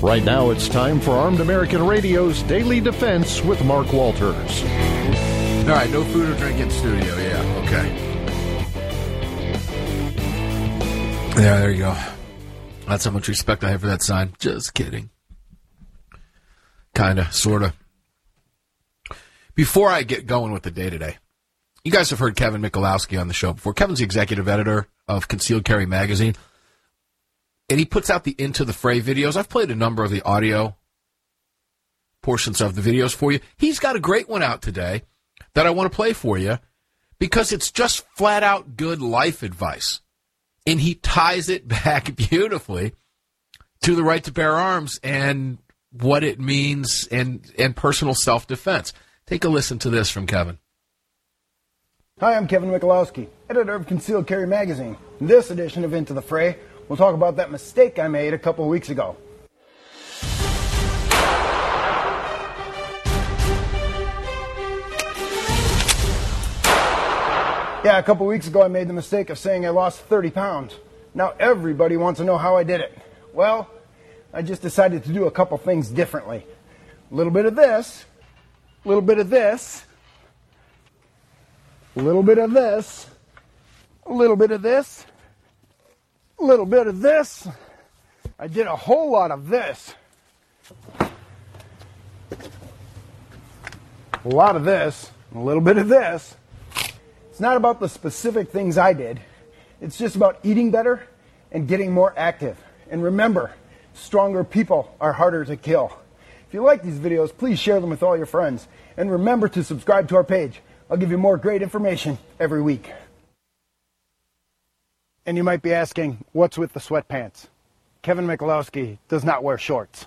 Right now, it's time for Armed American Radio's Daily Defense with Mark Walters. All right, no food or drink in studio. Yeah, okay. Yeah, there you go. That's how much respect I have for that sign. Just kidding. Kind of, sort of. Before I get going with the day today, you guys have heard Kevin Michalowski on the show before. Kevin's the executive editor of Concealed Carry Magazine, and he puts out the Into the Fray videos. I've played a number of the audio portions of the videos for you. He's got a great one out today that I want to play for you because it's just flat-out good life advice. And he ties it back beautifully to the right to bear arms and what it means and personal self-defense. Take a listen to this from Kevin. Hi, I'm Kevin Michalowski, editor of Concealed Carry Magazine. In this edition of Into the Fray, we'll talk about that mistake I made a couple of weeks ago. Yeah, a couple weeks ago I made the mistake of saying I lost 30 pounds. Now everybody wants to know how I did it. Well, I just decided to do a couple things differently. A little bit of this, a little bit of this, a little bit of this, a little bit of this, a little bit of this. I did a whole lot of this. A lot of this, a little bit of this. It's not about the specific things I did. It's just about eating better and getting more active. And remember, stronger people are harder to kill. If you like these videos, please share them with all your friends. And remember to subscribe to our page. I'll give you more great information every week. And you might be asking, what's with the sweatpants? Kevin Michalowski does not wear shorts.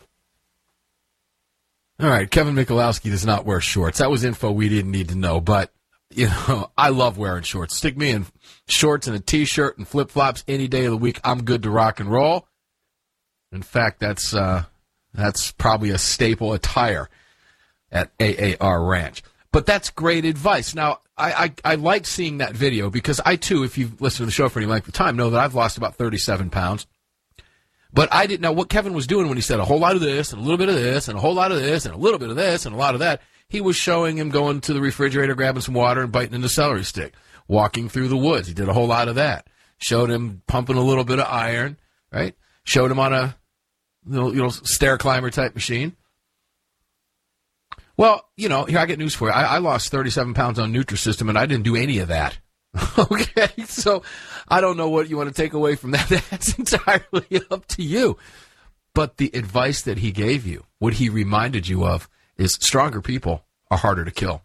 All right, Kevin Michalowski does not wear shorts. That was info we didn't need to know, but you know, I love wearing shorts. Stick me in shorts and a T-shirt and flip-flops any day of the week. I'm good to rock and roll. In fact, that's probably a staple attire at AAR Ranch. But that's great advice. Now, I like seeing that video because I, too, if you've listened to the show for any length of time, know that I've lost about 37 pounds. But I didn't know what Kevin was doing when he said a whole lot of this and a little bit of this and a whole lot of this and a little bit of this and a lot of that. He was showing him going to the refrigerator, grabbing some water, and biting into celery stick. Walking through the woods. He did a whole lot of that. Showed him pumping a little bit of iron, right? Showed him on a little stair climber type machine. Well, you know, here I get news for you. I lost 37 pounds on Nutrisystem, and I didn't do any of that. Okay? So I don't know what you want to take away from that. That's entirely up to you. But the advice that he gave you, what he reminded you of, is stronger people are harder to kill.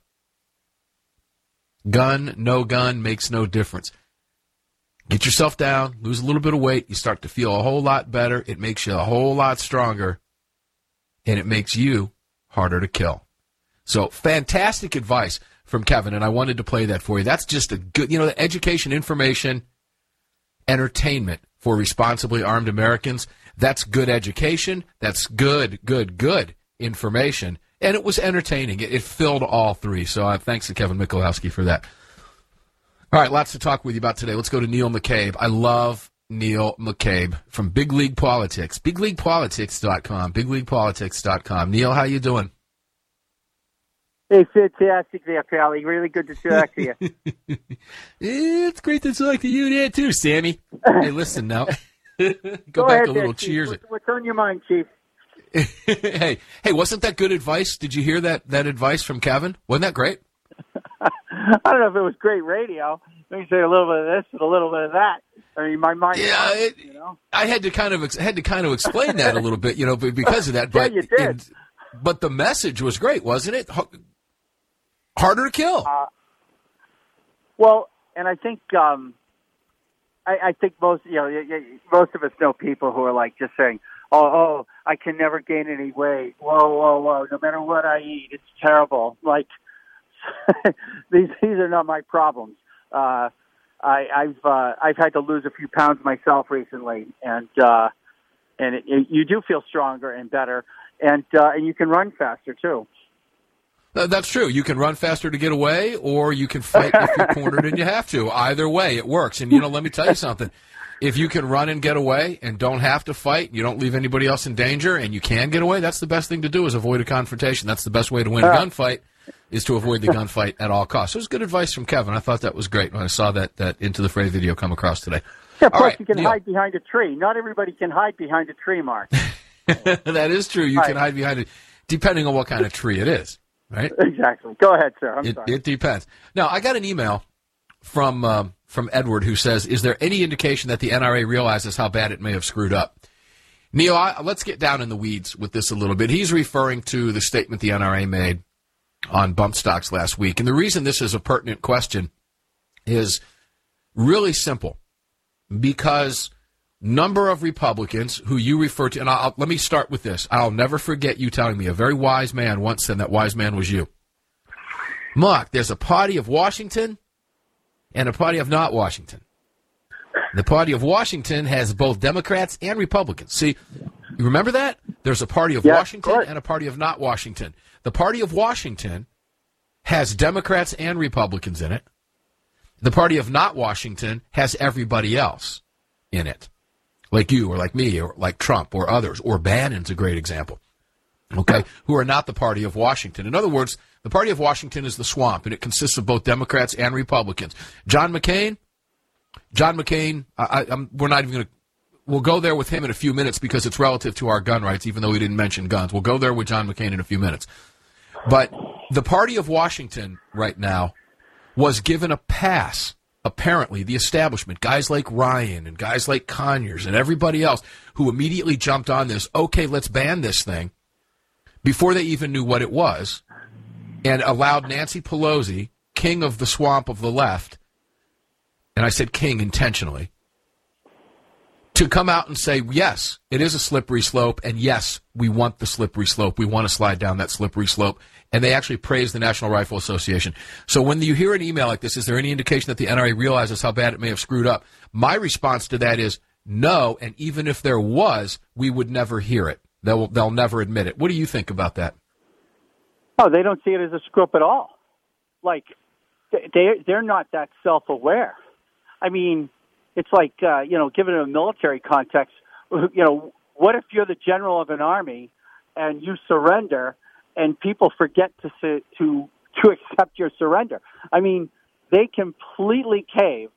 Gun, no gun, makes no difference. Get yourself down, lose a little bit of weight, you start to feel a whole lot better, it makes you a whole lot stronger, and it makes you harder to kill. So, fantastic advice from Kevin, and I wanted to play that for you. That's just a good, the education, information, entertainment for responsibly armed Americans. That's good education. That's good information. And it was entertaining. It filled all three. So thanks to Kevin Michalowski for that. All right, lots to talk with you about today. Let's go to Neil McCabe. I love Neil McCabe from Big League Politics. BigLeaguePolitics.com. BigLeaguePolitics.com. Neil, how you doing? Hey, fantastic there, Pally. Really good to talk to you. It's great to talk to you there, too, Sammy. Hey, listen now. Go back ahead, a little Chief. cheers. What's on your mind, Chief? Hey, wasn't that good advice? Did you hear that advice from Kevin? Wasn't that great? I don't know if it was great radio. Let me say a little bit of this and a little bit of that. I mean, my mind. Yeah, I had to kind of explain that a little bit, because of that. But yeah, you did. But the message was great, wasn't it? Harder to kill. Well, and I think I think most of us know people who are like just saying, "Oh, I can never gain any weight. Whoa! No matter what I eat, it's terrible." Like these are not my problems. I've had to lose a few pounds myself recently, and you do feel stronger and better, and you can run faster too. That's true. You can run faster to get away, or you can fight if you're cornered and you have to. Either way, it works. And, let me tell you something. If you can run and get away and don't have to fight, you don't leave anybody else in danger, and you can get away, that's the best thing to do is avoid a confrontation. That's the best way to win a gunfight, is to avoid the gunfight at all costs. So it was good advice from Kevin. I thought that was great when I saw that Into the Fray video come across today. Yeah, plus you can hide behind a tree. Not everybody can hide behind a tree, Mark. That is true. You can hide behind it, depending on what kind of tree it is, right? Exactly. Go ahead, sir. I'm sorry. It depends. Now, I got an email from Edward who says, is there any indication that the NRA realizes how bad it may have screwed up? Neil, let's get down in the weeds with this a little bit. He's referring to the statement the NRA made on bump stocks last week. And the reason this is a pertinent question is really simple. Because number of Republicans who you refer to, and let me start with this. I'll never forget you telling me, a very wise man once said, that wise man was you. Mark, there's a party of Washington and a party of not Washington. The party of Washington has both Democrats and Republicans. See, you remember that? There's a party of Washington and a party of not Washington. The party of Washington has Democrats and Republicans in it. The party of not Washington has everybody else in it, like you or like me or like Trump or others, or Bannon's a great example, okay, who are not the party of Washington. In other words, the party of Washington is the swamp, and it consists of both Democrats and Republicans. John McCain, we're not even going to, we'll go there with him in a few minutes because it's relative to our gun rights, even though we didn't mention guns. We'll go there with John McCain in a few minutes. But the party of Washington right now was given a pass, apparently, the establishment, guys like Ryan and guys like Conyers and everybody else who immediately jumped on this, okay, let's ban this thing, before they even knew what it was, and allowed Nancy Pelosi, king of the swamp of the left, and I said king intentionally, to come out and say, yes, it is a slippery slope, and yes, we want the slippery slope. We want to slide down that slippery slope. And they actually praised the National Rifle Association. So when you hear an email like this, is there any indication that the NRA realizes how bad it may have screwed up? My response to that is no, and even if there was, we would never hear it. They'll never admit it. What do you think about that? Oh, they don't see it as a screw up at all. Like, they're not that self-aware. I mean, it's like, given a military context, what if you're the general of an army and you surrender and people forget to accept your surrender? I mean, they completely caved,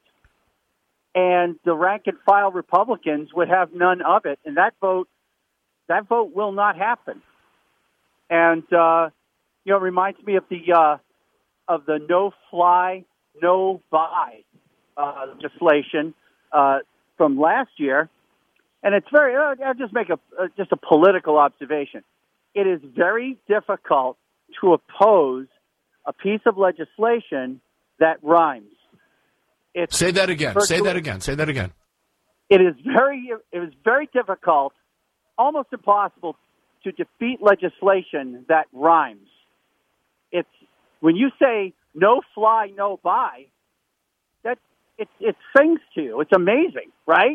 and the rank and file Republicans would have none of it, and that vote will not happen. And it reminds me of the no-fly, no-buy legislation from last year, and it's very. I'll just make a political observation. It is very difficult to oppose a piece of legislation that rhymes. Say that again. Say that again. It is very difficult, almost impossible, to defeat legislation that rhymes. It's when you say no fly, no buy, that it sings to you. It's amazing, right?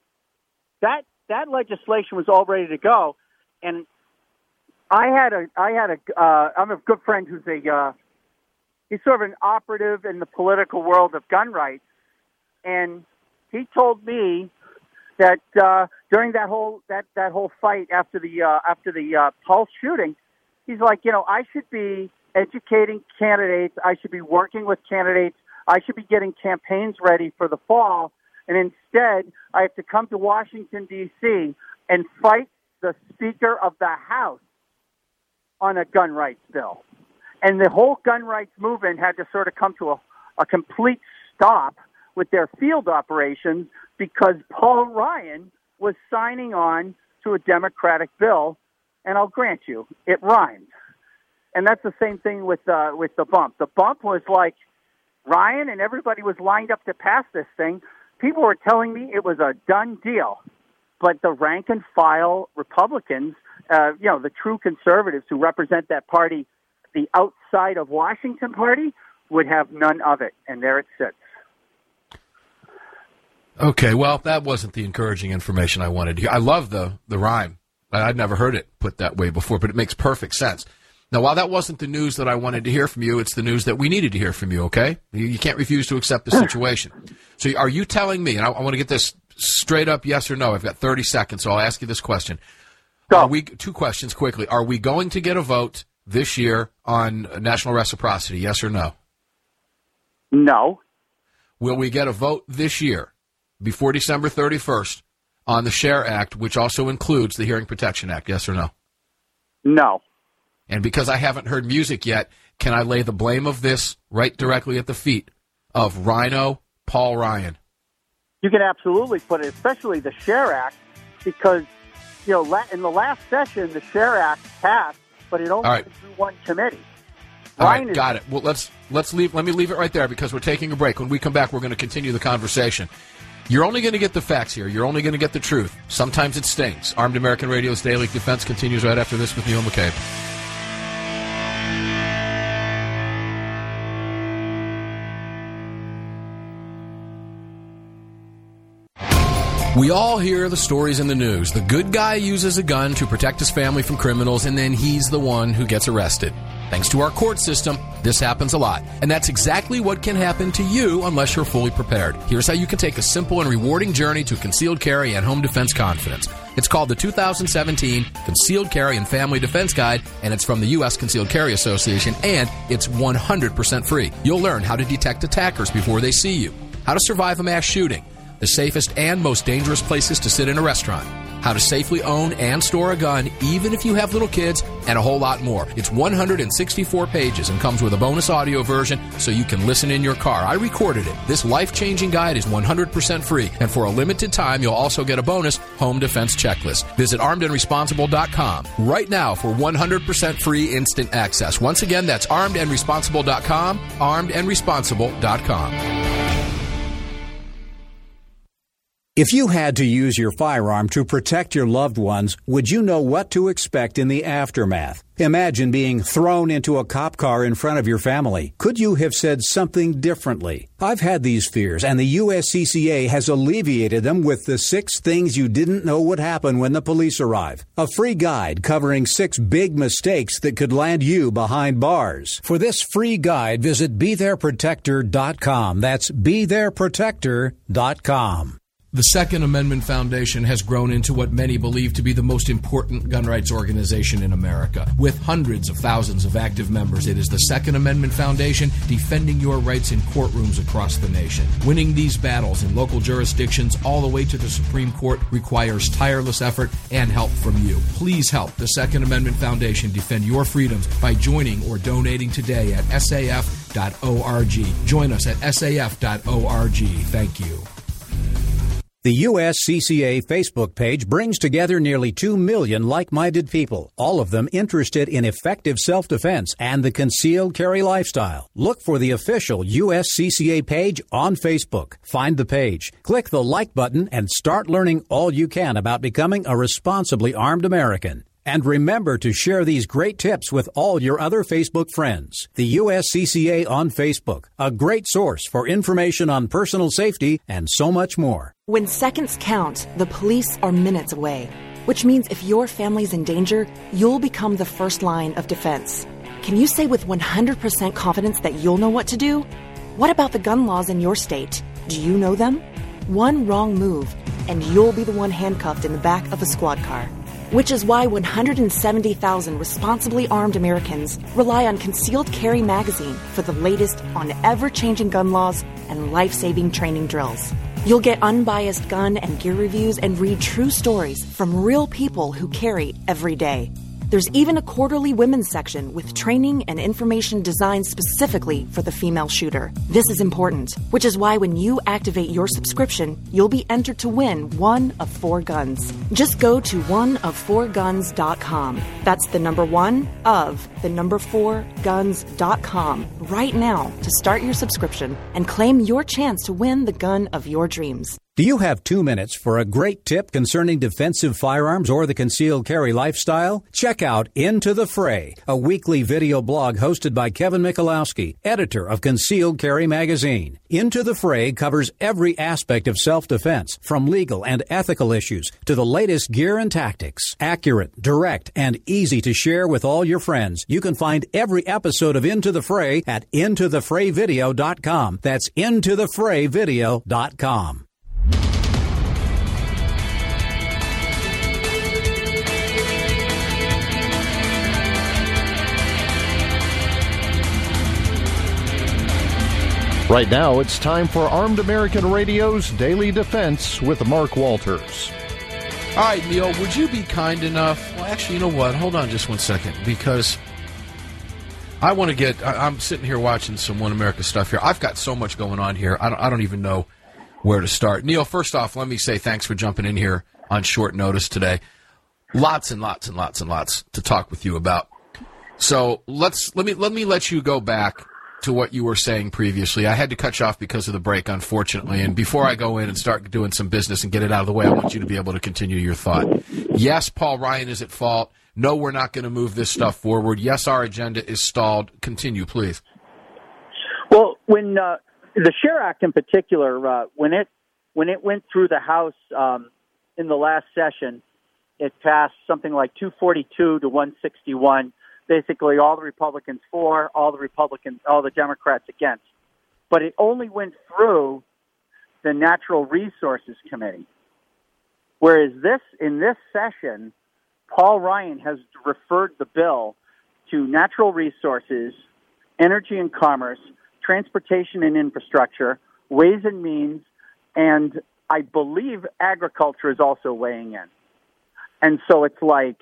That legislation was all ready to go, and I'm a good friend who's he's sort of an operative in the political world of gun rights, and he told me that during that whole fight after the Pulse shooting, he's like, I should be educating candidates, I should be working with candidates, I should be getting campaigns ready for the fall, and instead I have to come to Washington, D.C. and fight the Speaker of the House on a gun rights bill. And the whole gun rights movement had to sort of come to a complete stop with their field operations because Paul Ryan was signing on to a Democratic bill, and I'll grant you, it rhymed. And that's the same thing with the bump. The bump was like Ryan and everybody was lined up to pass this thing. People were telling me it was a done deal. But the rank and file Republicans, the true conservatives who represent that party, the outside of Washington party, would have none of it. And there it sits. Okay, well, that wasn't the encouraging information I wanted to hear. I love the rhyme. I'd never heard it put that way before, but it makes perfect sense. Now, while that wasn't the news that I wanted to hear from you, it's the news that we needed to hear from you, okay? You can't refuse to accept the situation. So are you telling me, and I want to get this straight up yes or no. I've got 30 seconds, so I'll ask you this question. Go. Two questions quickly. Are we going to get a vote this year on national reciprocity, yes or no? No. Will we get a vote this year, before December 31st, on the SHARE Act, which also includes the Hearing Protection Act, yes or no? No. And because I haven't heard music yet, can I lay the blame of this right directly at the feet of Rhino Paul Ryan? You can absolutely put it, especially the SHARE Act, because, you know, in the last session, the SHARE Act passed, but it only went through one committee. All right, got it. Well, let me leave it right there because we're taking a break. When we come back, we're going to continue the conversation. You're only going to get the facts here. You're only going to get the truth. Sometimes it stings. Armed American Radio's Daily Defense continues right after this with Neil McCabe. We all hear the stories in the news. The good guy uses a gun to protect his family from criminals, and then he's the one who gets arrested. Thanks to our court system, this happens a lot. And that's exactly what can happen to you unless you're fully prepared. Here's how you can take a simple and rewarding journey to concealed carry and home defense confidence. It's called the 2017 Concealed Carry and Family Defense Guide, and it's from the U.S. Concealed Carry Association, and it's 100% free. You'll learn how to detect attackers before they see you, how to survive a mass shooting, the safest and most dangerous places to sit in a restaurant, how to safely own and store a gun even if you have little kids, and a whole lot more. It's 164 pages and comes with a bonus audio version so you can listen in your car. I recorded it. This life-changing guide is 100% free, and for a limited time, you'll also get a bonus home defense checklist. Visit armedandresponsible.com right now for 100% free instant access. Once again, that's armedandresponsible.com, armedandresponsible.com. If you had to use your firearm to protect your loved ones, would you know what to expect in the aftermath? Imagine being thrown into a cop car in front of your family. Could you have said something differently? I've had these fears, and the USCCA has alleviated them with the 6 things you didn't know would happen when the police arrive. A free guide covering 6 big mistakes that could land you behind bars. For this free guide, visit BeThereProtector.com. That's BeThereProtector.com. The Second Amendment Foundation has grown into what many believe to be the most important gun rights organization in America. With hundreds of thousands of active members, it is the Second Amendment Foundation defending your rights in courtrooms across the nation. Winning these battles in local jurisdictions all the way to the Supreme Court requires tireless effort and help from you. Please help the Second Amendment Foundation defend your freedoms by joining or donating today at saf.org. Join us at saf.org. Thank you. The USCCA Facebook page brings together nearly 2 million like-minded people, all of them interested in effective self-defense and the concealed carry lifestyle. Look for the official USCCA page on Facebook. Find the page, click the like button, and start learning all you can about becoming a responsibly armed American. And remember to share these great tips with all your other Facebook friends. The USCCA on Facebook, a great source for information on personal safety and so much more. When seconds count, the police are minutes away, which means if your family's in danger, you'll become the first line of defense. Can you say with 100% confidence that you'll know what to do? What about the gun laws in your state? Do you know them? One wrong move, and you'll be the one handcuffed in the back of a squad car. Which is why 170,000 responsibly armed Americans rely on Concealed Carry Magazine for the latest on ever-changing gun laws and life-saving training drills. You'll get unbiased gun and gear reviews and read true stories from real people who carry every day. There's even a quarterly women's section with training and information designed specifically for the female shooter. This is important, which is why when you activate your subscription, you'll be entered to win one of 4 guns. Just go to oneof4guns.com. That's the number 1 of the number 4guns.com right now to start your subscription and claim your chance to win the gun of your dreams. Do you have 2 minutes for a great tip concerning defensive firearms or the concealed carry lifestyle? Check out Into the Fray, a weekly video blog hosted by Kevin Michalowski, editor of Concealed Carry Magazine. Into the Fray covers every aspect of self-defense, from legal and ethical issues to the latest gear and tactics. Accurate, direct, and easy to share with all your friends. You can find every episode of Into the Fray at intothefrayvideo.com. That's intothefrayvideo.com. Right now, it's time for Armed American Radio's Daily Defense with Mark Walters. All right, Neil, would you be kind enough? Well, actually, you know what? Hold on just one second, because I want to get... I'm sitting here watching some One America stuff here. I've got so much going on here. I don't even know where to start. Neil, first off, let me say thanks for jumping in here on short notice today. Lots and lots and lots and lots to talk with you about. So let me let you go back to what you were saying previously. I had to cut you off because of the break, unfortunately. And before I go in and start doing some business and get it out of the way, I want you to be able to continue your thought. Yes, Paul Ryan is at fault. No, we're not going to move this stuff forward. Yes, our agenda is stalled. Continue, please. Well, when the SHARE Act in particular, when it went through the House in the last session, it passed something like 242 to 161. Basically, all the Republicans for, all the Democrats against. But it only went through the Natural Resources Committee. Whereas in this session, Paul Ryan has referred the bill to Natural Resources, Energy and Commerce, Transportation and Infrastructure, Ways and Means, and I believe Agriculture is also weighing in. And so it's like,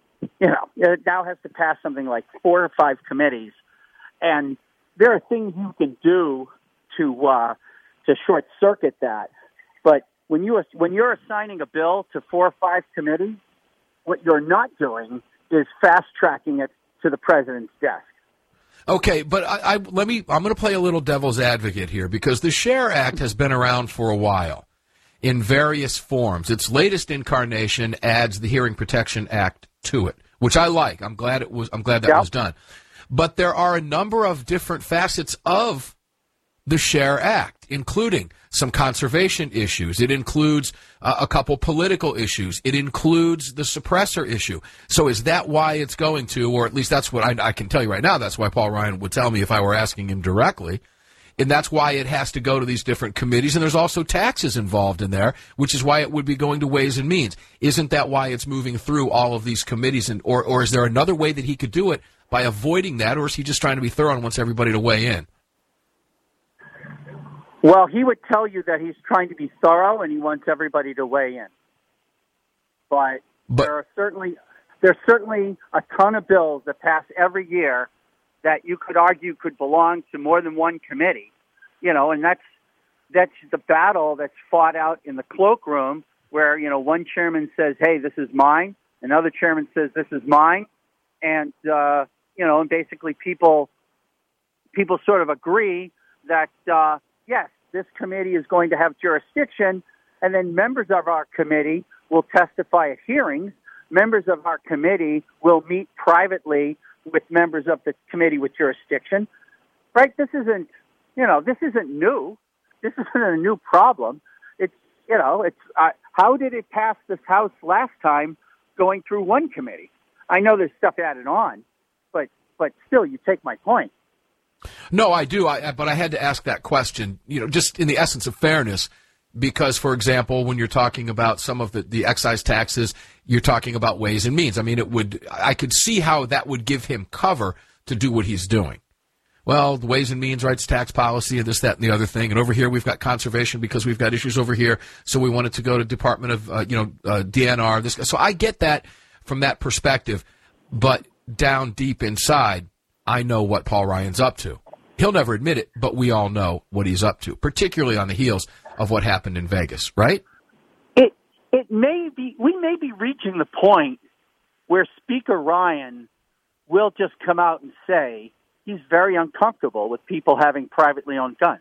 it now has to pass something like 4 or 5 committees, and there are things you can do to short circuit that. But when you're assigning a bill to 4 or 5 committees, what you're not doing is fast tracking it to the president's desk. Okay, but I'm going to play a little devil's advocate here, because the SHARE Act has been around for a while in various forms. Its latest incarnation adds the Hearing Protection Act to it, which I like. I'm glad that was done. But there are a number of different facets of the SHARE Act, including some conservation issues. It includes a couple political issues. It includes the suppressor issue. So is that why it's going to, or at least that's what I can tell you right now, that's why Paul Ryan would tell me if I were asking him directly. And that's why it has to go to these different committees. And there's also taxes involved in there, which is why it would be going to Ways and Means. Isn't that why it's moving through all of these committees? Or is there another way that he could do it by avoiding that? Or is he just trying to be thorough and wants everybody to weigh in? Well, he would tell you that he's trying to be thorough and he wants everybody to weigh in. But there's certainly a ton of bills that pass every year that you could argue could belong to more than one committee, and that's the battle that's fought out in the cloakroom where, one chairman says, hey, this is mine. Another chairman says, this is mine. And, and basically people sort of agree that, yes, this committee is going to have jurisdiction, and then members of our committee will testify at hearings. Members of our committee will meet privately with members of the committee with jurisdiction, right? This isn't new. This isn't a new problem. How did it pass this House last time going through one committee? I know there's stuff added on, but still, you take my point. No, I do. But I had to ask that question, just in the essence of fairness, because, for example, when you're talking about some of the excise taxes, you're talking about Ways and Means. I mean, I could see how that would give him cover to do what he's doing. Well, the Ways and Means, right, it's tax policy and this, that, and the other thing. And over here we've got conservation because we've got issues over here. So we wanted to go to Department of, DNR. So I get that from that perspective. But down deep inside, I know what Paul Ryan's up to. He'll never admit it, but we all know what he's up to, particularly on the heels of what happened in Vegas, right? We may be reaching the point where Speaker Ryan will just come out and say he's very uncomfortable with people having privately owned guns.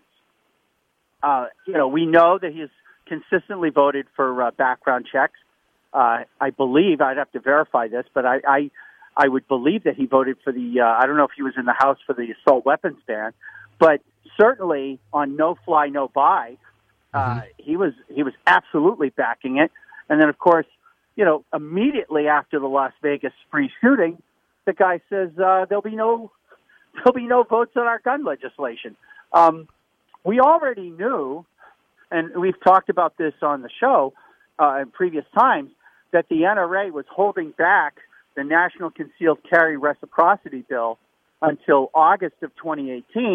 We know that he's consistently voted for background checks. I believe, I'd have to verify this, but I would believe that he voted for I don't know if he was in the House for the assault weapons ban, but certainly on no fly, no buy, he was absolutely backing it. And then, of course, immediately after the Las Vegas spree shooting, the guy says there'll be no votes on our gun legislation. We already knew, and we've talked about this on the show in previous times, that the NRA was holding back the National Concealed Carry Reciprocity Bill until August of 2018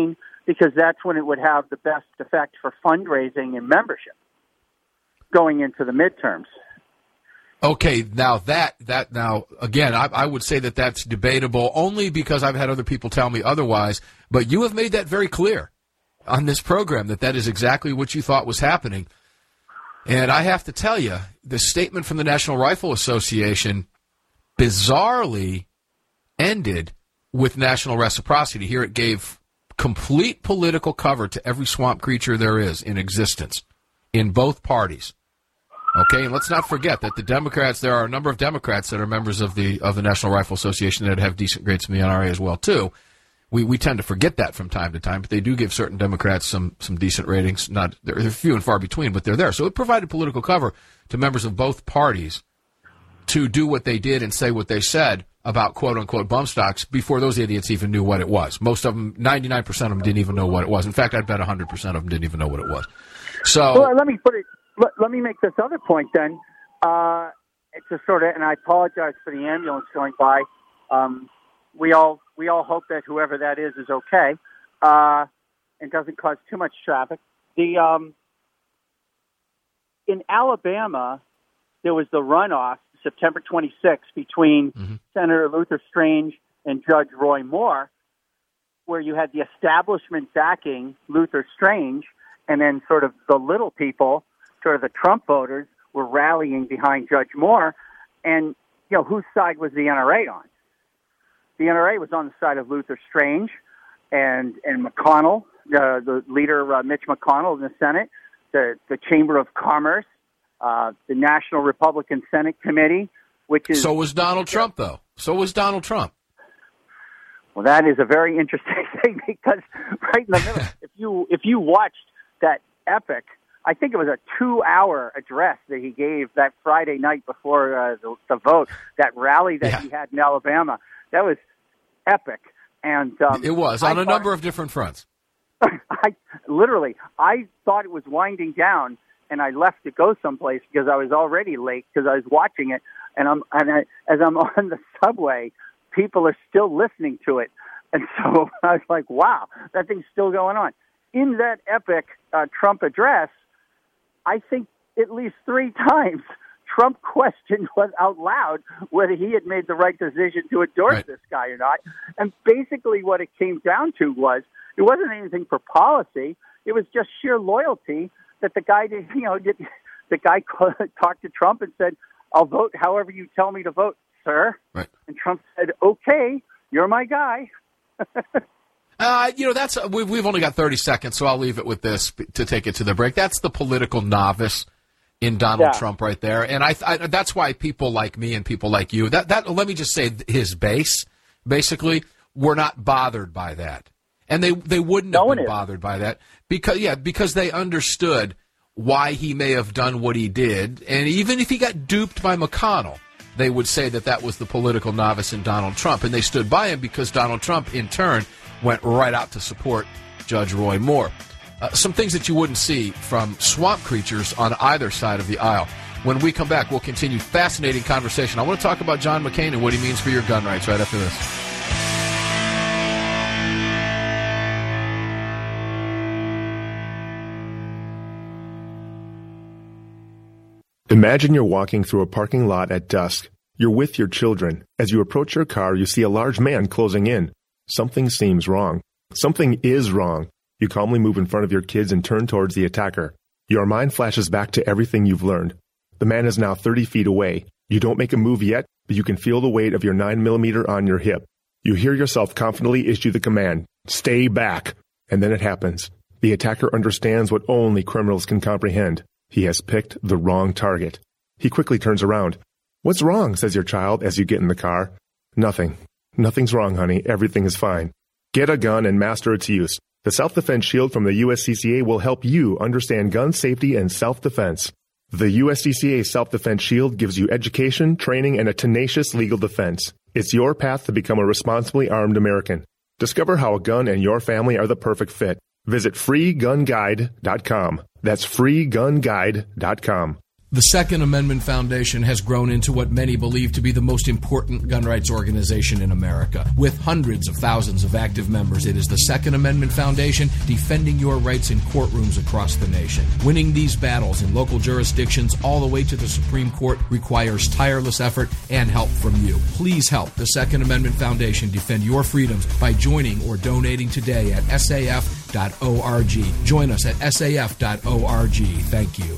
because that's when it would have the best effect for fundraising and membership going into the midterms. Okay, now now again, I would say that that's debatable only because I've had other people tell me otherwise. But you have made that very clear on this program that is exactly what you thought was happening. And I have to tell you, the statement from the National Rifle Association bizarrely ended with national reciprocity. Here it gave complete political cover to every swamp creature there is in existence in both parties. Okay, and let's not forget that the Democrats, there are a number of Democrats that are members of the National Rifle Association that have decent grades from the NRA as well, too. We tend to forget that from time to time, but they do give certain Democrats some decent ratings. They're few and far between, but they're there. So it provided political cover to members of both parties to do what they did and say what they said about quote-unquote bump stocks before those idiots even knew what it was. Most of them, 99% of them didn't even know what it was. In fact, I'd bet 100% of them didn't even know what it was. So well, let me make this other point then. It's a sort of, and I apologize for the ambulance going by. We all hope that whoever that is okay, and doesn't cause too much traffic. In Alabama, there was the runoff September 26th between Senator Luther Strange and Judge Roy Moore, where you had the establishment backing Luther Strange, and then sort of the little people, sort of the Trump voters, were rallying behind Judge Moore. And, whose side was the NRA on? The NRA was on the side of Luther Strange and McConnell, the leader, Mitch McConnell in the Senate, the Chamber of Commerce, the National Republican Senate Committee, which is... So was Donald Trump, though. So was Donald Trump. Well, that is a very interesting thing because right in the middle, if you watched that epic, I think it was a 2-hour address that he gave that Friday night before the vote, that rally that he had in Alabama. That was epic. And it was on a number of different fronts. I thought it was winding down, and I left to go someplace because I was already late because I was watching it. And as I'm on the subway, people are still listening to it. And so I was like, wow, that thing's still going on. In that epic Trump address, I think at least 3 times Trump questioned out loud whether he had made the right decision to endorse this guy or not. And basically what it came down to was it wasn't anything for policy. It was just sheer loyalty that the guy did. The guy talked to Trump and said, "I'll vote however you tell me to vote, sir." Right. And Trump said, "Okay, you're my guy." We've only got 30 seconds, so I'll leave it with this to take it to the break. That's the political novice in Donald Trump right there. And I that's why people like me and people like you, let me just say his base, basically, were not bothered by that. And they wouldn't have been bothered by that because they understood why he may have done what he did. And even if he got duped by McConnell, they would say that was the political novice in Donald Trump. And they stood by him because Donald Trump, in turn, went right out to support Judge Roy Moore. Some things that you wouldn't see from swamp creatures on either side of the aisle. When we come back, we'll continue fascinating conversation. I want to talk about John McCain and what he means for your gun rights right after this. Imagine you're walking through a parking lot at dusk. You're with your children. As you approach your car, you see a large man closing in. Something seems wrong. Something is wrong. You calmly move in front of your kids and turn towards the attacker. Your mind flashes back to everything you've learned. The man is now 30 feet away. You don't make a move yet, but you can feel the weight of your 9mm on your hip. You hear yourself confidently issue the command, "Stay back." And then it happens. The attacker understands what only criminals can comprehend. He has picked the wrong target. He quickly turns around. "What's wrong?" says your child as you get in the car. "Nothing. Nothing's wrong, honey. Everything is fine." Get a gun and master its use. The Self-Defense Shield from the USCCA will help you understand gun safety and self-defense. The USCCA Self-Defense Shield gives you education, training, and a tenacious legal defense. It's your path to become a responsibly armed American. Discover how a gun and your family are the perfect fit. Visit freegunguide.com. That's freegunguide.com. The Second Amendment Foundation has grown into what many believe to be the most important gun rights organization in America. With hundreds of thousands of active members, it is the Second Amendment Foundation defending your rights in courtrooms across the nation. Winning these battles in local jurisdictions all the way to the Supreme Court requires tireless effort and help from you. Please help the Second Amendment Foundation defend your freedoms by joining or donating today at saf.org. Join us at saf.org. Thank you.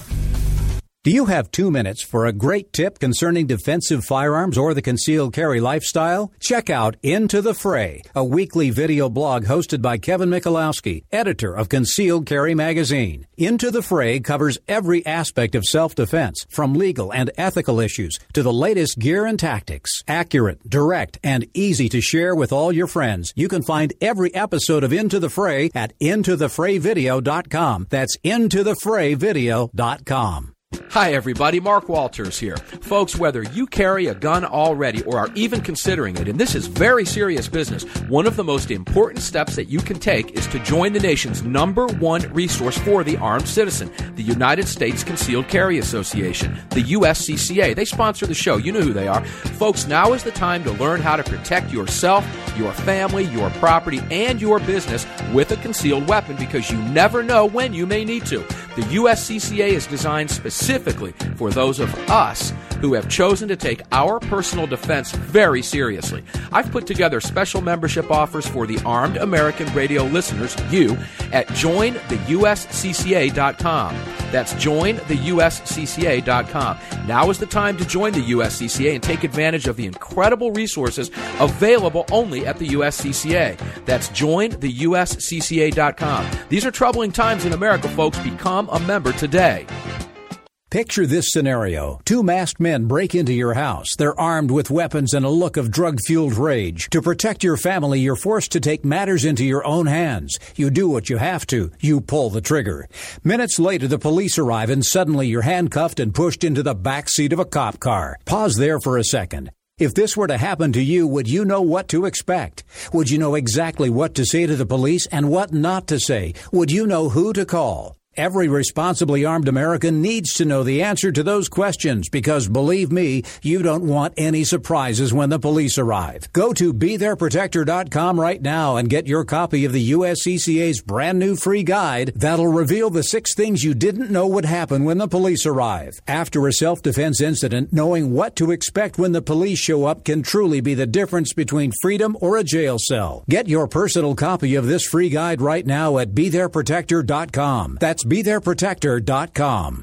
Do you have 2 minutes for a great tip concerning defensive firearms or the concealed carry lifestyle? Check out Into the Fray, a weekly video blog hosted by Kevin Michalowski, editor of Concealed Carry magazine. Into the Fray covers every aspect of self-defense, from legal and ethical issues to the latest gear and tactics. Accurate, direct, and easy to share with all your friends. You can find every episode of Into the Fray at intothefrayvideo.com. That's intothefrayvideo.com. Hi everybody, Mark Walters here. Folks, whether you carry a gun already or are even considering it, and this is very serious business, one of the most important steps that you can take is to join the nation's #1 resource for the armed citizen, the United States Concealed Carry Association, the USCCA. They sponsor the show. You know who they are. Folks, now is the time to learn how to protect yourself, your family, your property, and your business with a concealed weapon, because you never know when you may need to. The USCCA is designed specifically for those of us who have chosen to take our personal defense very seriously. I've put together special membership offers for the armed American radio listeners, you, at jointheuscca.com. That's jointheuscca.com. Now is the time to join the USCCA and take advantage of the incredible resources available only at the USCCA. That's jointheuscca.com. These are troubling times in America, folks. Become a member today. Picture this scenario. 2 masked men break into your house. They're armed with weapons and a look of drug-fueled rage. To protect your family, you're forced to take matters into your own hands. You do what you have to. You pull the trigger. Minutes later, the police arrive, and suddenly you're handcuffed and pushed into the back seat of a cop car. Pause there for a second. If this were to happen to you, would you know what to expect? Would you know exactly what to say to the police and what not to say? Would you know who to call? Every responsibly armed American needs to know the answer to those questions, because believe me, you don't want any surprises when the police arrive. Go to BeThereProtector.com right now and get your copy of the USCCA's brand new free guide that'll reveal the 6 things you didn't know would happen when the police arrive. After a self-defense incident, knowing what to expect when the police show up can truly be the difference between freedom or a jail cell. Get your personal copy of this free guide right now at BeThereProtector.com. That's BeThereProtector.com.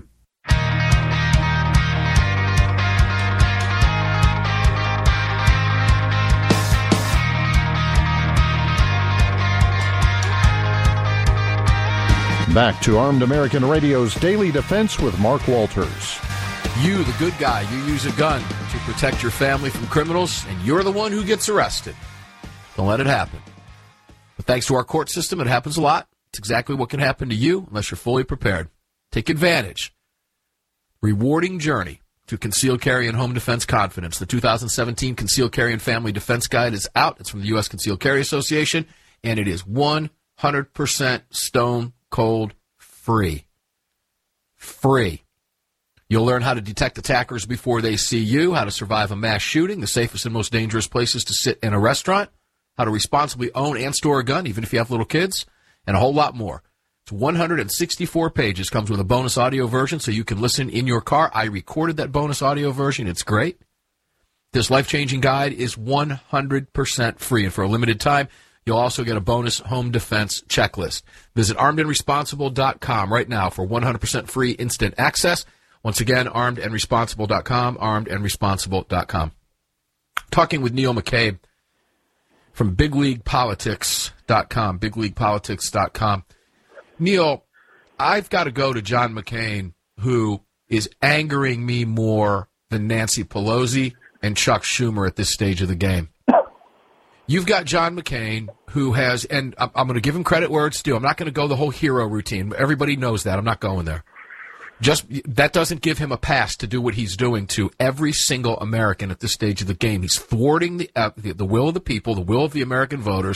Back to Armed American Radio's Daily Defense with Mark Walters. You, the good guy, you use a gun to protect your family from criminals, and you're the one who gets arrested. Don't let it happen. But thanks to our court system, it happens a lot. It's exactly what can happen to you unless you're fully prepared. Take advantage. Rewarding journey to concealed carry and home defense confidence. The 2017 Concealed Carry and Family Defense Guide is out. It's from the U.S. Concealed Carry Association, and it is 100% stone cold free. Free. You'll learn how to detect attackers before they see you, how to survive a mass shooting, the safest and most dangerous places to sit in a restaurant, how to responsibly own and store a gun, even if you have little kids, and a whole lot more. It's 164 pages, comes with a bonus audio version so you can listen in your car. I recorded that bonus audio version. It's great. This life-changing guide is 100% free, and for a limited time, you'll also get a bonus home defense checklist. Visit armedandresponsible.com right now for 100% free instant access. Once again, armedandresponsible.com, armedandresponsible.com. Talking with Neil McCabe from bigleaguepolitics.com, bigleaguepolitics.com. Neil, I've got to go to John McCain, who is angering me more than Nancy Pelosi and Chuck Schumer at this stage of the game. You've got John McCain, who has, and I'm going to give him credit where it's due. I'm not going to go the whole hero routine. Everybody knows that. I'm not going there. Just that doesn't give him a pass to do what he's doing to every single American at this stage of the game. He's thwarting the will of the people, the will of the American voters,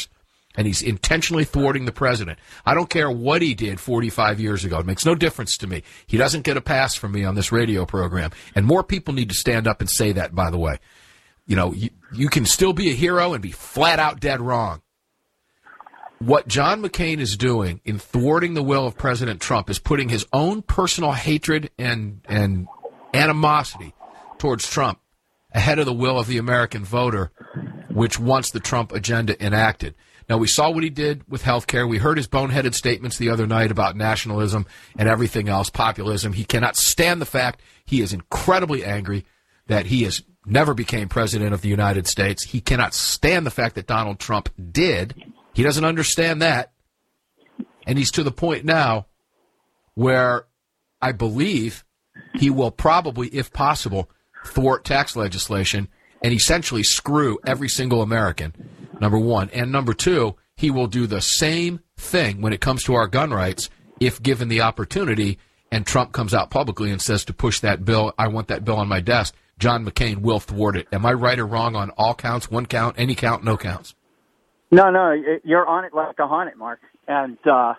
And he's intentionally thwarting the president. I don't care what he did 45 years ago. It makes no difference to me. He doesn't get a pass from me on this radio program. And more people need to stand up and say that, by the way. You know, you can still be a hero and be flat out dead wrong. What John McCain is doing in thwarting the will of President Trump is putting his own personal hatred and animosity towards Trump ahead of the will of the American voter, which wants the Trump agenda enacted. Now, we saw what he did with health care. We heard his boneheaded statements the other night about nationalism and everything else, populism. He cannot stand the fact he is incredibly angry that he has never became president of the United States. He cannot stand the fact that Donald Trump did. He doesn't understand that. And he's to the point now where I believe he will probably, if possible, thwart tax legislation and essentially screw every single American, number one. And number two, he will do the same thing when it comes to our gun rights if given the opportunity and Trump comes out publicly and says to push that bill, I want that bill on my desk, John McCain will thwart it. Am I right or wrong on all counts, one count, any count, no counts? No, you're on it like a hornet, Mark. And,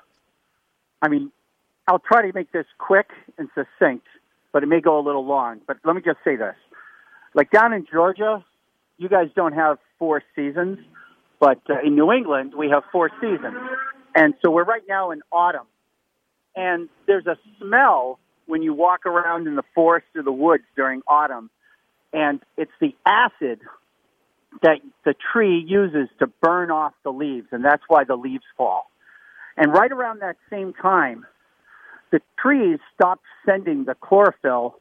I mean, I'll try to make this quick and succinct, but it may go a little long. But let me just say this. Like down in Georgia, you guys don't have 4 seasons, but in New England, we have 4 seasons. And so we're right now in autumn. And there's a smell when you walk around in the forest or the woods during autumn, and it's the acid that the tree uses to burn off the leaves, and that's why the leaves fall. And right around that same time, the trees stop sending the chlorophyll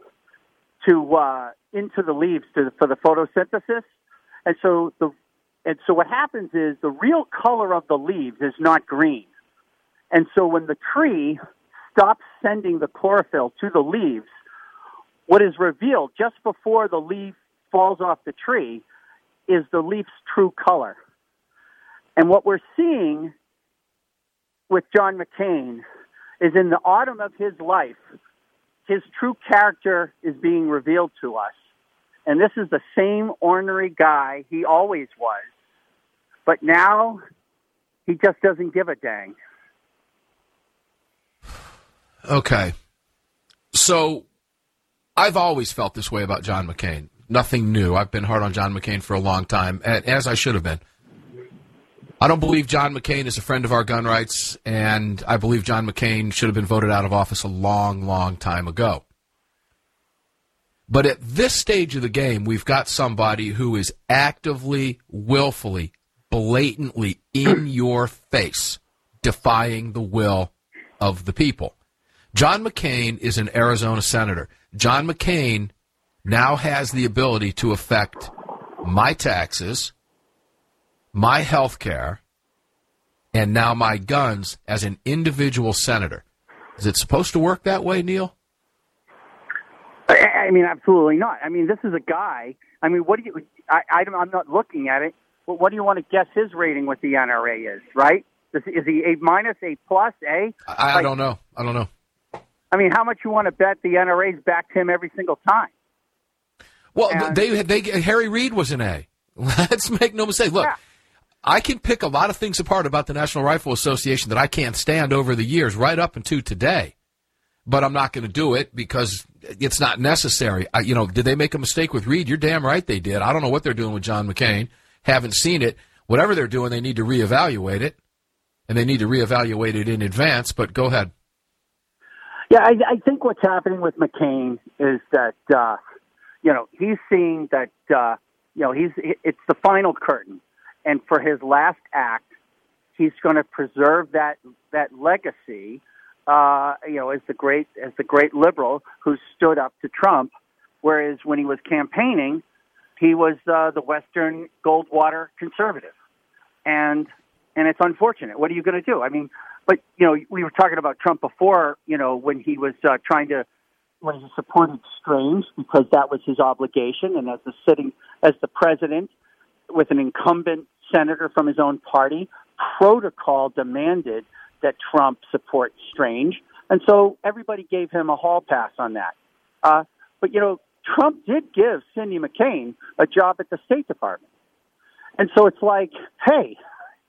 to into the leaves for the photosynthesis, and so what happens is the real color of the leaves is not green, and so when the tree stops sending the chlorophyll to the leaves, what is revealed just before the leaf falls off the tree is the leaf's true color. And what we're seeing with John McCain is in the autumn of his life, his true character is being revealed to us. And this is the same ornery guy he always was. But now he just doesn't give a dang. Okay. So I've always felt this way about John McCain. Nothing new. I've been hard on John McCain for a long time, as I should have been. I don't believe John McCain is a friend of our gun rights, and I believe John McCain should have been voted out of office a long, long time ago. But at this stage of the game, we've got somebody who is actively, willfully, blatantly in your face, defying the will of the people. John McCain is an Arizona senator. John McCain now has the ability to affect my taxes, my health care, and now my guns as an individual senator. Is it supposed to work that way, Neil? I mean, absolutely not. I mean, this is a guy. I mean, what do you? I'm not looking at it. But what do you want to guess his rating with the NRA is? Right? Is he A minus, A plus, A? I don't know. I don't know. I mean, how much you want to bet the NRA's backed him every single time? Well, Harry Reid was an A. Let's make no mistake. Look, yeah. I can pick a lot of things apart about the National Rifle Association that I can't stand over the years, right up until today. But I'm not going to do it because it's not necessary. Did they make a mistake with Reid? You're damn right they did. I don't know what they're doing with John McCain. Haven't seen it. Whatever they're doing, they need to reevaluate it, and they need to reevaluate it in advance. But go ahead. Yeah, I think what's happening with McCain is that he's seeing that it's the final curtain, and for his last act, he's going to preserve that legacy. As the great liberal who stood up to Trump, whereas when he was campaigning, he was the Western Goldwater conservative, and it's unfortunate. What are you going to do? I mean, but we were talking about Trump before, when he was when he supported Strange because that was his obligation, and as the president with an incumbent senator from his own party, protocol demanded that Trump support Strange, and so everybody gave him a hall pass on that. But Trump did give Cindy McCain a job at the State Department, and so it's like, hey,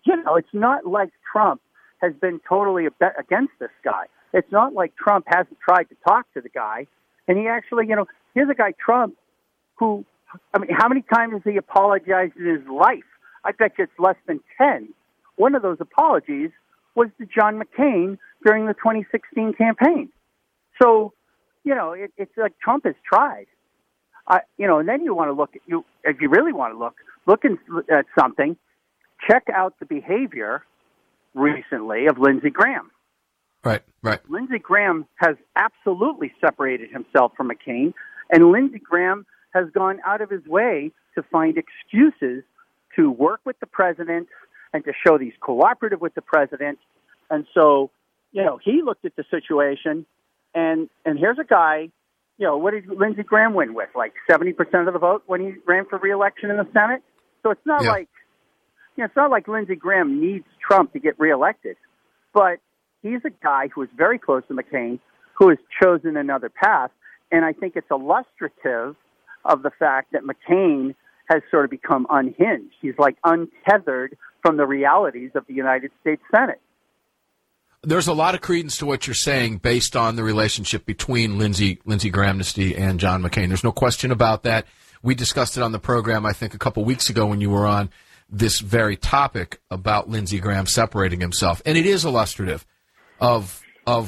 it's not like Trump has been totally against this guy. It's not like Trump hasn't tried to talk to the guy. And he actually, here's a guy, Trump, who, how many times has he apologized in his life? I bet you it's less than 10. One of those apologies was to John McCain during the 2016 campaign. So, it's like Trump has tried. And then you want to look at if you really want to look at something, check out the behavior recently of Lindsey Graham. Right. Lindsey Graham has absolutely separated himself from McCain, and Lindsey Graham has gone out of his way to find excuses to work with the president and to show that he's cooperative with the president. And so, he looked at the situation, and here's a guy, what did Lindsey Graham win with? Like 70% of the vote when he ran for re-election in the Senate? So it's not it's not like Lindsey Graham needs Trump to get reelected. But he's a guy who is very close to McCain, who has chosen another path. And I think it's illustrative of the fact that McCain has sort of become unhinged. He's like untethered from the realities of the United States Senate. There's a lot of credence to what you're saying based on the relationship between Lindsey Grahamnesty and John McCain. There's no question about that. We discussed it on the program, I think, a couple weeks ago when you were on this very topic about Lindsey Graham separating himself. And it is illustrative but,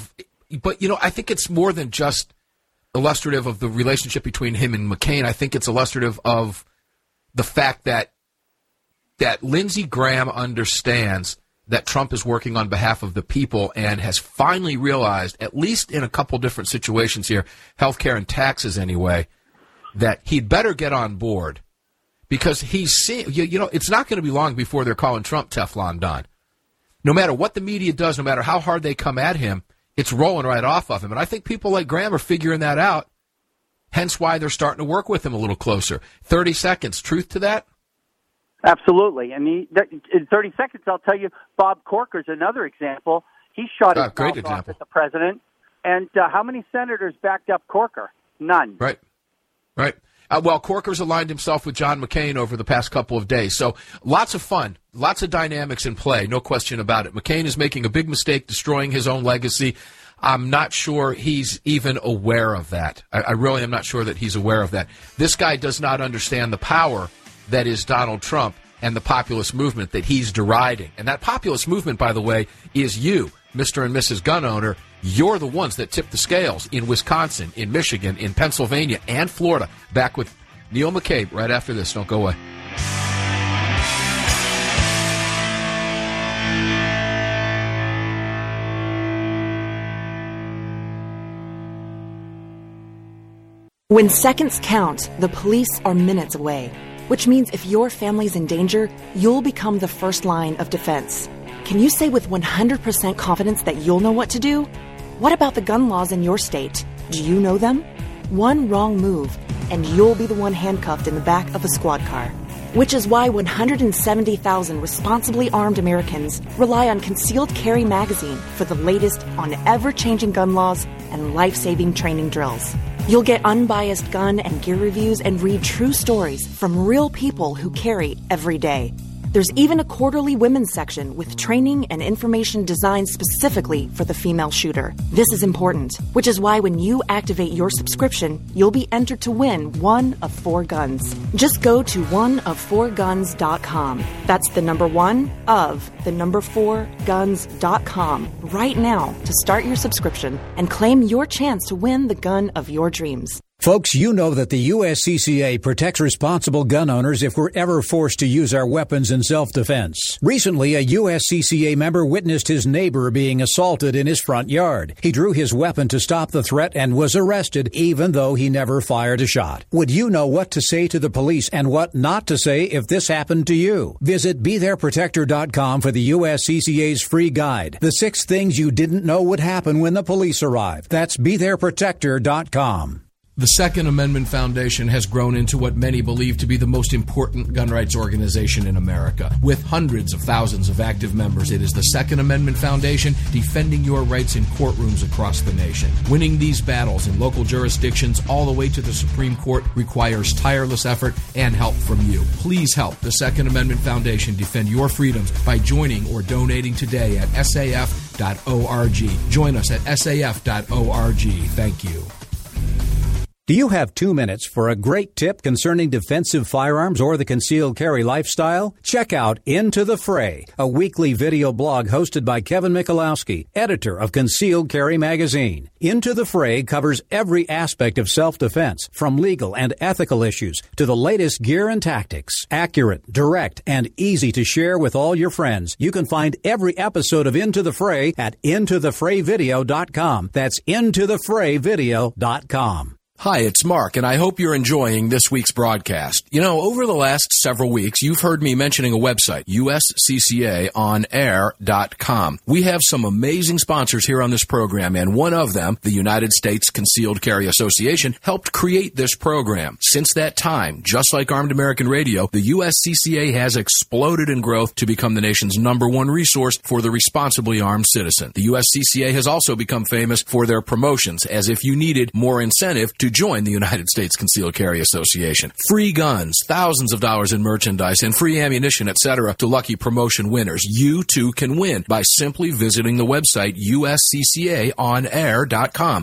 I think it's more than just illustrative of the relationship between him and McCain. I think it's illustrative of the fact that Lindsey Graham understands that Trump is working on behalf of the people and has finally realized, at least in a couple different situations here, healthcare and taxes anyway, that he'd better get on board because he's seeing, it's not going to be long before they're calling Trump Teflon Don. No matter what the media does, no matter how hard they come at him, it's rolling right off of him. And I think people like Graham are figuring that out, hence why they're starting to work with him a little closer. 30 seconds, truth to that? Absolutely. And in 30 seconds, I'll tell you, Bob Corker's another example. He shot his mouth off at the president. And how many senators backed up Corker? None. Right. Well, Corker's aligned himself with John McCain over the past couple of days. So lots of fun, lots of dynamics in play, no question about it. McCain is making a big mistake, destroying his own legacy. I'm not sure he's even aware of that. I really am not sure that he's aware of that. This guy does not understand the power that is Donald Trump and the populist movement that he's deriding. And that populist movement, by the way, is you, Mr. and Mrs. Gun Owner. You're the ones that tip the scales in Wisconsin, in Michigan, in Pennsylvania, and Florida. Back with Neil McCabe right after this. Don't go away. When seconds count, the police are minutes away, which means if your family's in danger, you'll become the first line of defense. Can you say with 100% confidence that you'll know what to do? What about the gun laws in your state? Do you know them? One wrong move, and you'll be the one handcuffed in the back of a squad car. Which is why 170,000 responsibly armed Americans rely on Concealed Carry Magazine for the latest on ever-changing gun laws and life-saving training drills. You'll get unbiased gun and gear reviews and read true stories from real people who carry every day. There's even a quarterly women's section with training and information designed specifically for the female shooter. This is important, which is why when you activate your subscription, you'll be entered to win one of 4 guns. Just go to oneof4guns.com. That's the number 1 of the number 4guns.com right now to start your subscription and claim your chance to win the gun of your dreams. Folks, you know that the USCCA protects responsible gun owners if we're ever forced to use our weapons in self-defense. Recently, a USCCA member witnessed his neighbor being assaulted in his front yard. He drew his weapon to stop the threat and was arrested, even though he never fired a shot. Would you know what to say to the police and what not to say if this happened to you? Visit BeThereProtector.com for the USCCA's free guide. The 6 things you didn't know would happen when the police arrive. That's BeThereProtector.com. The Second Amendment Foundation has grown into what many believe to be the most important gun rights organization in America. With hundreds of thousands of active members, it is the Second Amendment Foundation defending your rights in courtrooms across the nation. Winning these battles in local jurisdictions all the way to the Supreme Court requires tireless effort and help from you. Please help the Second Amendment Foundation defend your freedoms by joining or donating today at saf.org. Join us at saf.org. Thank you. Do you have 2 minutes for a great tip concerning defensive firearms or the concealed carry lifestyle? Check out Into the Fray, a weekly video blog hosted by Kevin Michalowski, editor of Concealed Carry magazine. Into the Fray covers every aspect of self-defense, from legal and ethical issues to the latest gear and tactics. Accurate, direct, and easy to share with all your friends. You can find every episode of Into the Fray at intothefrayvideo.com. That's intothefrayvideo.com. Hi, it's Mark, and I hope you're enjoying this week's broadcast. You know, over the last several weeks, you've heard me mentioning a website, usccaonair.com. We have some amazing sponsors here on this program, and one of them, the United States Concealed Carry Association, helped create this program. Since that time, just like Armed American Radio, the USCCA has exploded in growth to become the nation's #1 resource for the responsibly armed citizen. The USCCA has also become famous for their promotions, as if you needed more incentive to join the United States Concealed Carry Association. Free guns, thousands of dollars in merchandise, and free ammunition, etc. to lucky promotion winners. You too can win by simply visiting the website usccaonair.com.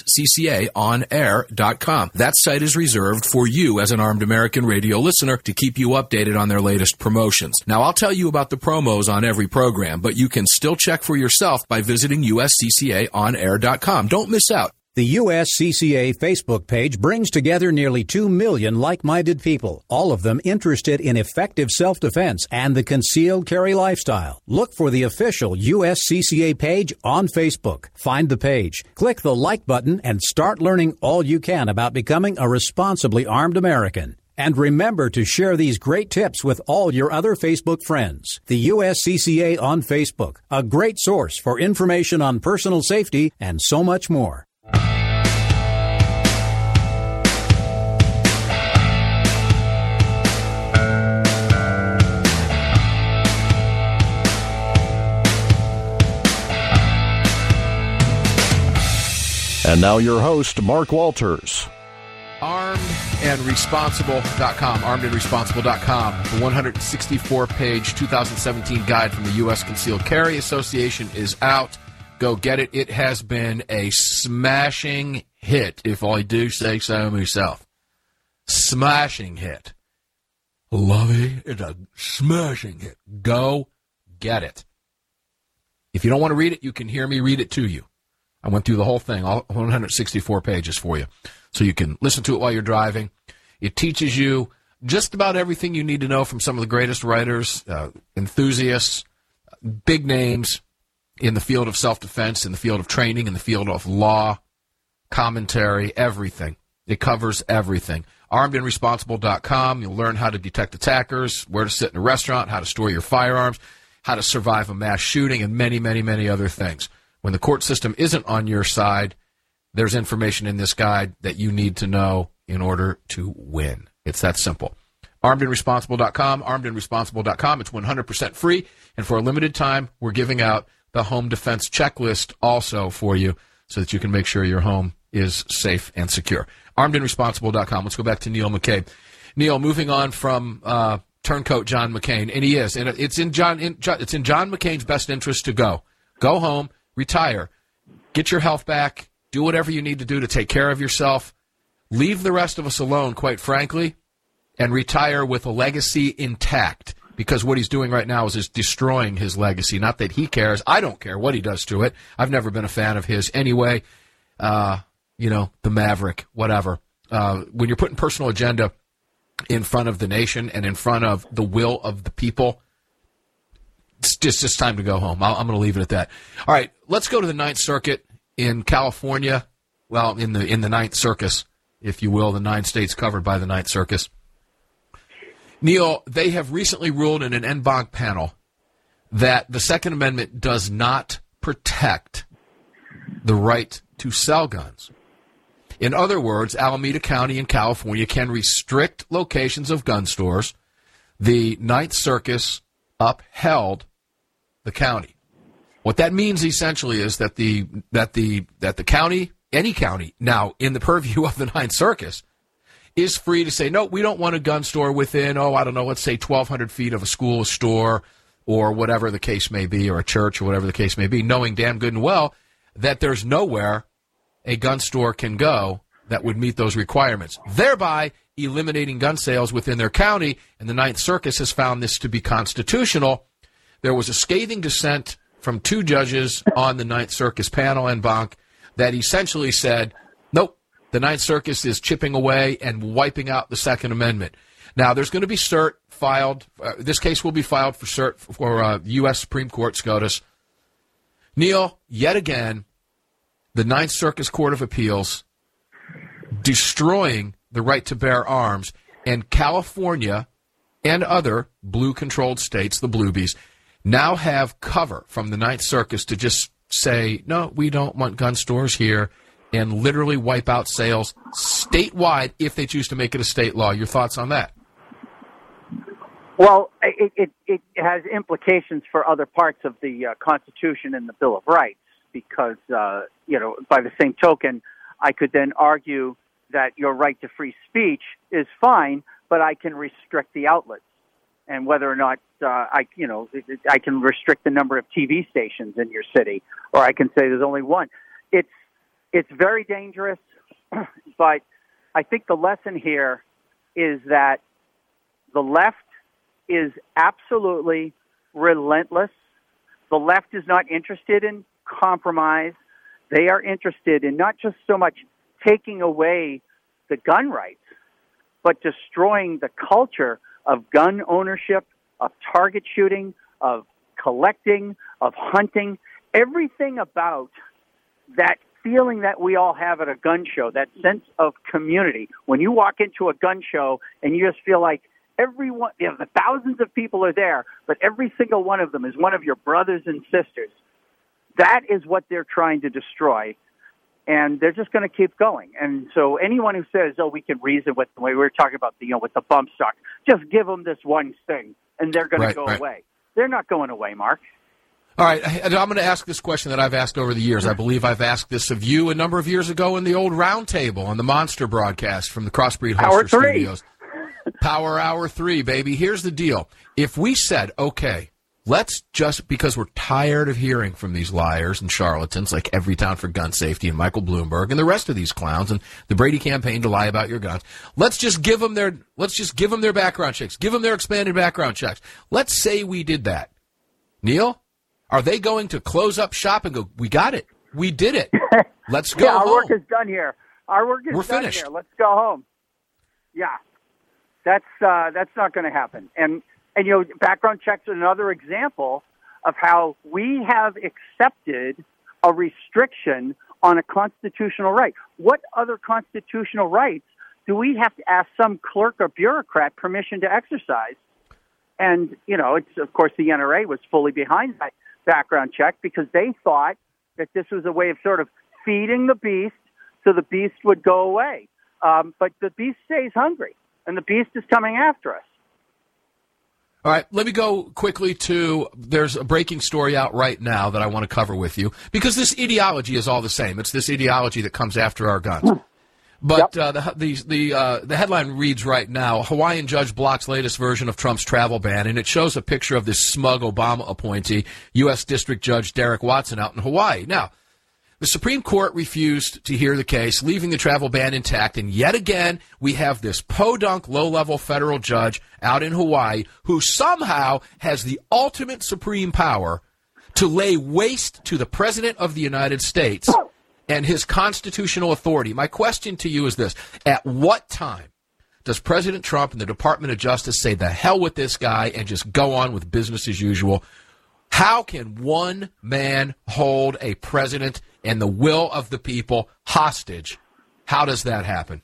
usccaonair.com. That site is reserved for you as an Armed American Radio listener to keep you updated on their latest promotions. Now, I'll tell you about the promos on every program, but you can still check for yourself by visiting usccaonair.com. Don't miss out. The USCCA Facebook page brings together nearly 2 million like-minded people, all of them interested in effective self-defense and the concealed carry lifestyle. Look for the official USCCA page on Facebook. Find the page, click the like button, and start learning all you can about becoming a responsibly armed American. And remember to share these great tips with all your other Facebook friends. The USCCA on Facebook, a great source for information on personal safety and so much more. And now your host, Mark Walters. ArmedAndResponsible.com, ArmedAndResponsible.com, the 164-page 2017 guide from the U.S. Concealed Carry Association is out. Go get it. It has been a smashing hit, if I do say so myself. Smashing hit. Lovey, it's a smashing hit. Go get it. If you don't want to read it, you can hear me read it to you. I went through the whole thing, all 164 pages for you, so you can listen to it while you're driving. It teaches you just about everything you need to know from some of the greatest writers, enthusiasts, big names in the field of self-defense, in the field of training, in the field of law, commentary, everything. It covers everything. ArmedAndResponsible.com, you'll learn how to detect attackers, where to sit in a restaurant, how to store your firearms, how to survive a mass shooting, and many, many, many other things. When the court system isn't on your side, there's information in this guide that you need to know in order to win. It's that simple. ArmedAndResponsible.com, ArmedAndResponsible.com. It's 100% free, and for a limited time, we're giving out the home defense checklist also for you so that you can make sure your home is safe and secure. ArmedAndResponsible.com. Let's go back to Neil McCabe. Neil, moving on from turncoat John McCain, and he is, and it's in John McCain's best interest to go home, retire, get your health back, do whatever you need to do to take care of yourself, leave the rest of us alone, quite frankly, and retire with a legacy intact, because what he's doing right now is just destroying his legacy. Not that he cares. I don't care what he does to it. I've never been a fan of his anyway. The Maverick, whatever. When you're putting personal agenda in front of the nation and in front of the will of the people, it's just time to go home. I'm going to leave it at that. All right, let's go to the Ninth Circuit in California. Well, in the Ninth Circus, if you will, the 9 states covered by the Ninth Circus. Neil, they have recently ruled in an en banc panel that the Second Amendment does not protect the right to sell guns. In other words, Alameda County in California can restrict locations of gun stores. The Ninth Circus upheld the county. What that means essentially is that the county, any county, now in the purview of the Ninth Circus, is free to say, no, we don't want a gun store within, let's say 1,200 feet of a school, a store, or whatever the case may be, or a church, or whatever the case may be, knowing damn good and well that there's nowhere a gun store can go that would meet those requirements, thereby eliminating gun sales within their county, and the Ninth Circus has found this to be constitutional. There was a scathing dissent from 2 judges on the Ninth Circus panel en banc that essentially said, nope, the Ninth Circus is chipping away and wiping out the Second Amendment. Now, there's going to be cert filed. This case will be filed for cert for U.S. Supreme Court SCOTUS. Neil, yet again, the Ninth Circus Court of Appeals destroying the right to bear arms, and California and other blue-controlled states, the Bluebies, now have cover from the Ninth Circus to just say, no, we don't want gun stores here, and literally wipe out sales statewide if they choose to make it a state law. Your thoughts on that? Well, it has implications for other parts of the Constitution and the Bill of Rights because, by the same token, I could then argue that your right to free speech is fine, but I can restrict the outlets and whether or not I can restrict the number of TV stations in your city, or I can say there's only one. It's very dangerous, but I think the lesson here is that the left is absolutely relentless. The left is not interested in compromise. They are interested in not just so much taking away the gun rights, but destroying the culture of gun ownership, of target shooting, of collecting, of hunting, everythone about that feeling that we all have at a gun show, that sense of community. When you walk into a gun show and you just feel like everyone, the thousands of people are there, but every single one of them is one of your brothers and sisters. That is what they're trying to destroy, and they're just going to keep going. And so anyone who says, oh, we can reason with them, we were talking about, with the bump stock, just give them this one thing, and they're going to go away. They're not going away, Mark. All right, I'm going to ask this question that I've asked over the years. I believe I've asked this of you a number of years ago in the old round table on the Monster broadcast from the Crossbreed Holster Studios. Power Hour 3, baby. Here's the deal. If we said, okay, let's just, because we're tired of hearing from these liars and charlatans like Everytown for Gun Safety and Michael Bloomberg and the rest of these clowns and the Brady campaign to lie about your guns, let's just give them their background checks, give them their expanded background checks. Let's say we did that. Neil? Are they going to close up shop and go, we got it. We did it. Let's go home. Our work is done here. We're finished. Here. Let's go home. Yeah. That's not going to happen. And background checks are another example of how we have accepted a restriction on a constitutional right. What other constitutional rights do we have to ask some clerk or bureaucrat permission to exercise? And, it's, of course, the NRA was fully behind that background check because they thought that this was a way of sort of feeding the beast so the beast would go away. But the beast stays hungry, and the beast is coming after us. All right, let me go quickly to, there's a breaking story out right now that I want to cover with you, because this ideology is all the same. It's this ideology that comes after our guns. But the headline reads right now, Hawaiian judge blocks latest version of Trump's travel ban, and it shows a picture of this smug Obama appointee, U.S. District Judge Derek Watson, out in Hawaii. Now, the Supreme Court refused to hear the case, leaving the travel ban intact, and yet again, we have this podunk, low-level federal judge out in Hawaii who somehow has the ultimate supreme power to lay waste to the President of the United States and his constitutional authority. My question to you is this. At what time does President Trump and the Department of Justice say the hell with this guy and just go on with business as usual? How can one man hold a president and the will of the people hostage? How does that happen?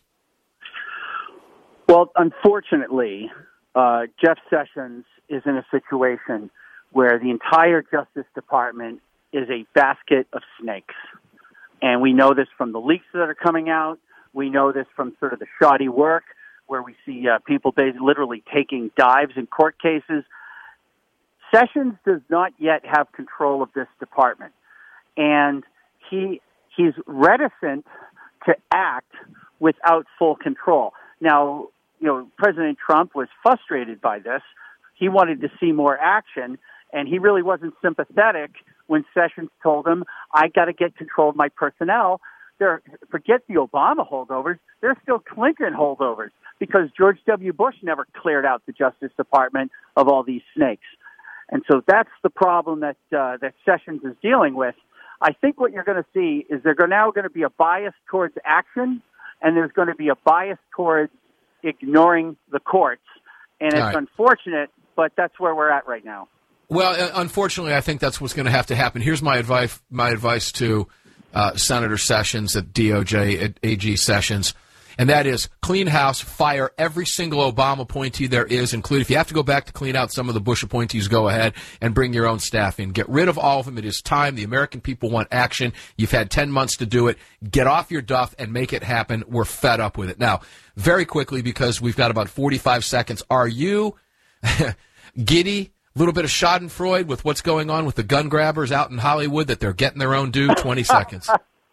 Well, unfortunately, Jeff Sessions is in a situation where the entire Justice Department is a basket of snakes. And we know this from the leaks that are coming out. We know this from sort of the shoddy work where we see people literally taking dives in court cases. Sessions does not yet have control of this department, and he's reticent to act without full control. Now, President Trump was frustrated by this. He wanted to see more action, and he really wasn't sympathetic when Sessions told him, I got to get control of my personnel. Forget the Obama holdovers. There's still Clinton holdovers because George W. Bush never cleared out the Justice Department of all these snakes. And so that's the problem that Sessions is dealing with. I think what you're going to see is there's now going to be a bias towards action, and there's going to be a bias towards ignoring the courts. And it's unfortunate, but that's where we're at right now. Well, unfortunately, I think that's what's going to have to happen. Here's my advice to Senator Sessions at DOJ, at AG Sessions, and that is clean house, fire every single Obama appointee there is, including if you have to go back to clean out some of the Bush appointees, go ahead and bring your own staff in. Get rid of all of them. It is time. The American people want action. You've had 10 months to do it. Get off your duff and make it happen. We're fed up with it. Now, very quickly, because we've got about 45 seconds, are you giddy? A little bit of schadenfreude with what's going on with the gun grabbers out in Hollywood, that they're getting their own due? 20 seconds.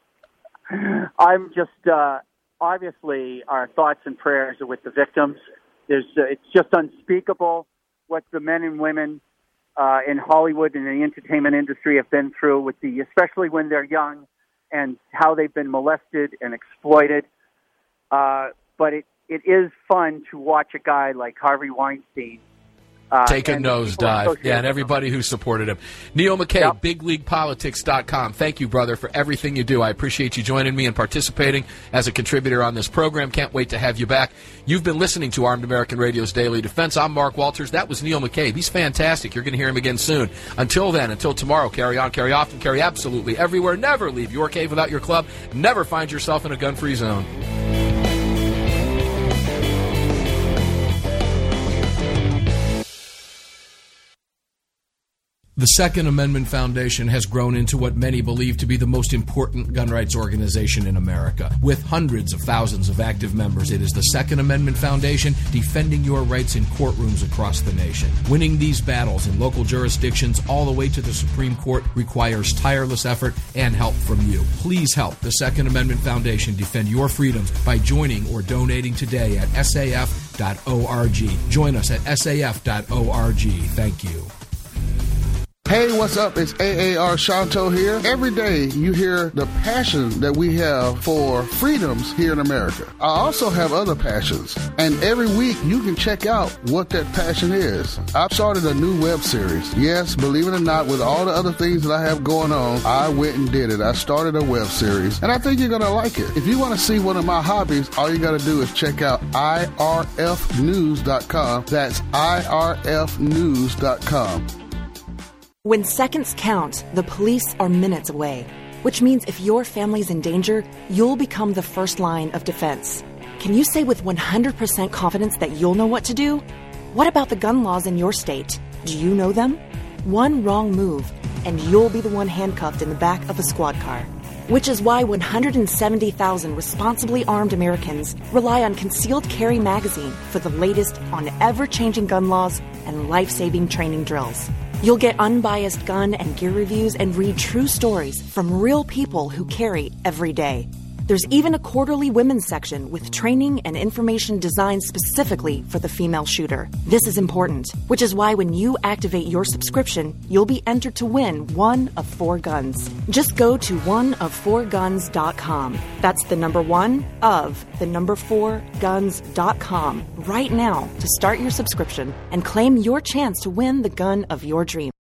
I'm just, obviously, our thoughts and prayers are with the victims. It's just unspeakable what the men and women in Hollywood and the entertainment industry have been through, especially when they're young, and how they've been molested and exploited. But it is fun to watch a guy like Harvey Weinstein take a nosedive. Yeah, and everybody who supported him. Neil McKay, BigLeaguePolitics.com. Thank you, brother, for everything you do. I appreciate you joining me and participating as a contributor on this program. Can't wait to have you back. You've been listening to Armed American Radio's Daily Defense. I'm Mark Walters. That was Neil McKay. He's fantastic. You're going to hear him again soon. Until then, until tomorrow, carry on, carry often, carry absolutely everywhere. Never leave your cave without your club. Never find yourself in a gun-free zone. The Second Amendment Foundation has grown into what many believe to be the most important gun rights organization in America. With hundreds of thousands of active members, it is the Second Amendment Foundation defending your rights in courtrooms across the nation. Winning these battles in local jurisdictions all the way to the Supreme Court requires tireless effort and help from you. Please help the Second Amendment Foundation defend your freedoms by joining or donating today at saf.org. Join us at saf.org. Thank you. Hey, what's up? It's AAR Shanto here. Every day you hear the passion that we have for freedoms here in America. I also have other passions, and every week you can check out what that passion is. I've started a new web series. Yes, believe it or not, with all the other things that I have going on, I went and did it. I started a web series, and I think you're going to like it. If you want to see one of my hobbies, all you got to do is check out irfnews.com. That's irfnews.com. When seconds count, the police are minutes away, which means if your family's in danger, you'll become the first line of defense. Can you say with 100% confidence that you'll know what to do? What about the gun laws in your state? Do you know them? One wrong move, and you'll be the one handcuffed in the back of a squad car. Which is why 170,000 responsibly armed Americans rely on Concealed Carry Magazine for the latest on ever-changing gun laws and life-saving training drills. You'll get unbiased gun and gear reviews and read true stories from real people who carry every day. There's even a quarterly women's section with training and information designed specifically for the female shooter. This is important, which is why when you activate your subscription, you'll be entered to win one of 4 guns. Just go to oneof4guns.com. That's the number 4guns.com right now to start your subscription and claim your chance to win the gun of your dreams.